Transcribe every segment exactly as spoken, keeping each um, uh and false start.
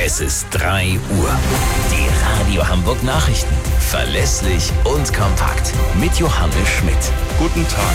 Es ist drei Uhr. Die Radio Hamburg Nachrichten. Verlässlich und kompakt. Mit Johannes Schmidt. Guten Tag.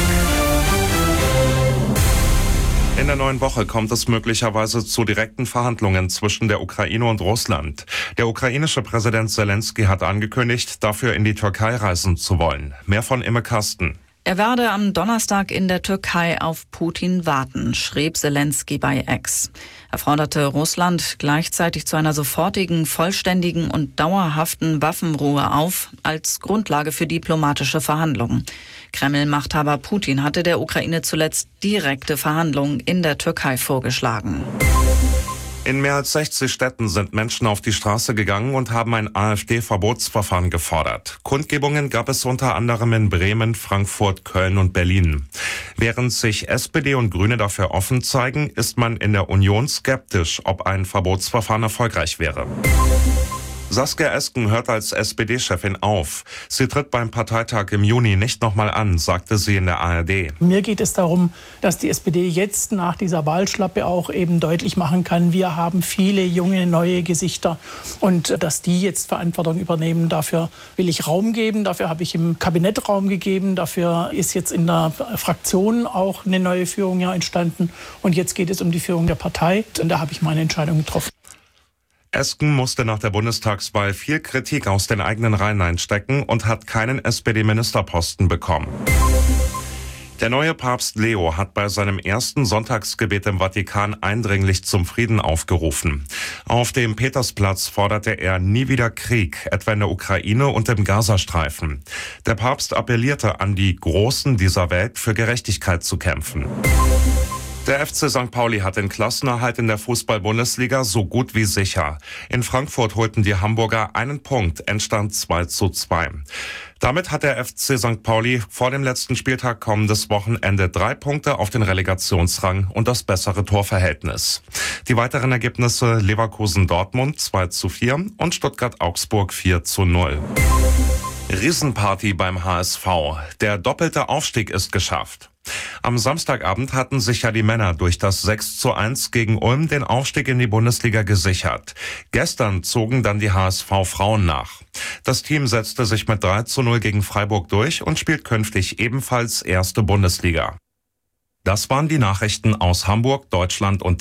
In der neuen Woche kommt es möglicherweise zu direkten Verhandlungen zwischen der Ukraine und Russland. Der ukrainische Präsident Zelensky hat angekündigt, dafür in die Türkei reisen zu wollen. Mehr von Imme Kasten. Er werde am Donnerstag in der Türkei auf Putin warten, schrieb Zelensky bei X. Er forderte Russland gleichzeitig zu einer sofortigen, vollständigen und dauerhaften Waffenruhe auf, als Grundlage für diplomatische Verhandlungen. Kreml-Machthaber Putin hatte der Ukraine zuletzt direkte Verhandlungen in der Türkei vorgeschlagen. In mehr als sechzig Städten sind Menschen auf die Straße gegangen und haben ein AfD-Verbotsverfahren gefordert. Kundgebungen gab es unter anderem in Bremen, Frankfurt, Köln und Berlin. Während sich S P D und Grüne dafür offen zeigen, ist man in der Union skeptisch, ob ein Verbotsverfahren erfolgreich wäre. Saskia Esken hört als S P D-Chefin auf. Sie tritt beim Parteitag im Juni nicht nochmal an, sagte sie in der A R D. Mir geht es darum, dass die S P D jetzt nach dieser Wahlschlappe auch eben deutlich machen kann, wir haben viele junge, neue Gesichter und dass die jetzt Verantwortung übernehmen. Dafür will ich Raum geben, dafür habe ich im Kabinett Raum gegeben, dafür ist jetzt in der Fraktion auch eine neue Führung ja entstanden und jetzt geht es um die Führung der Partei und da habe ich meine Entscheidung getroffen. Esken musste nach der Bundestagswahl viel Kritik aus den eigenen Reihen einstecken und hat keinen S P D-Ministerposten bekommen. Der neue Papst Leo hat bei seinem ersten Sonntagsgebet im Vatikan eindringlich zum Frieden aufgerufen. Auf dem Petersplatz forderte er nie wieder Krieg, etwa in der Ukraine und im Gazastreifen. Der Papst appellierte an die Großen dieser Welt, für Gerechtigkeit zu kämpfen. Der F C Sankt Pauli hat den Klassenerhalt in der Fußball-Bundesliga so gut wie sicher. In Frankfurt holten die Hamburger einen Punkt, Endstand zwei zu zwei. Damit hat der F C Sankt Pauli vor dem letzten Spieltag kommendes Wochenende drei Punkte auf den Relegationsrang und das bessere Torverhältnis. Die weiteren Ergebnisse: Leverkusen-Dortmund zwei zu vier und Stuttgart-Augsburg vier zu null. Riesenparty beim H S V. Der doppelte Aufstieg ist geschafft. Am Samstagabend hatten sich ja die Männer durch das sechs zu eins gegen Ulm den Aufstieg in die Bundesliga gesichert. Gestern zogen dann die H S V-Frauen nach. Das Team setzte sich mit drei zu null gegen Freiburg durch und spielt künftig ebenfalls erste Bundesliga. Das waren die Nachrichten aus Hamburg, Deutschland und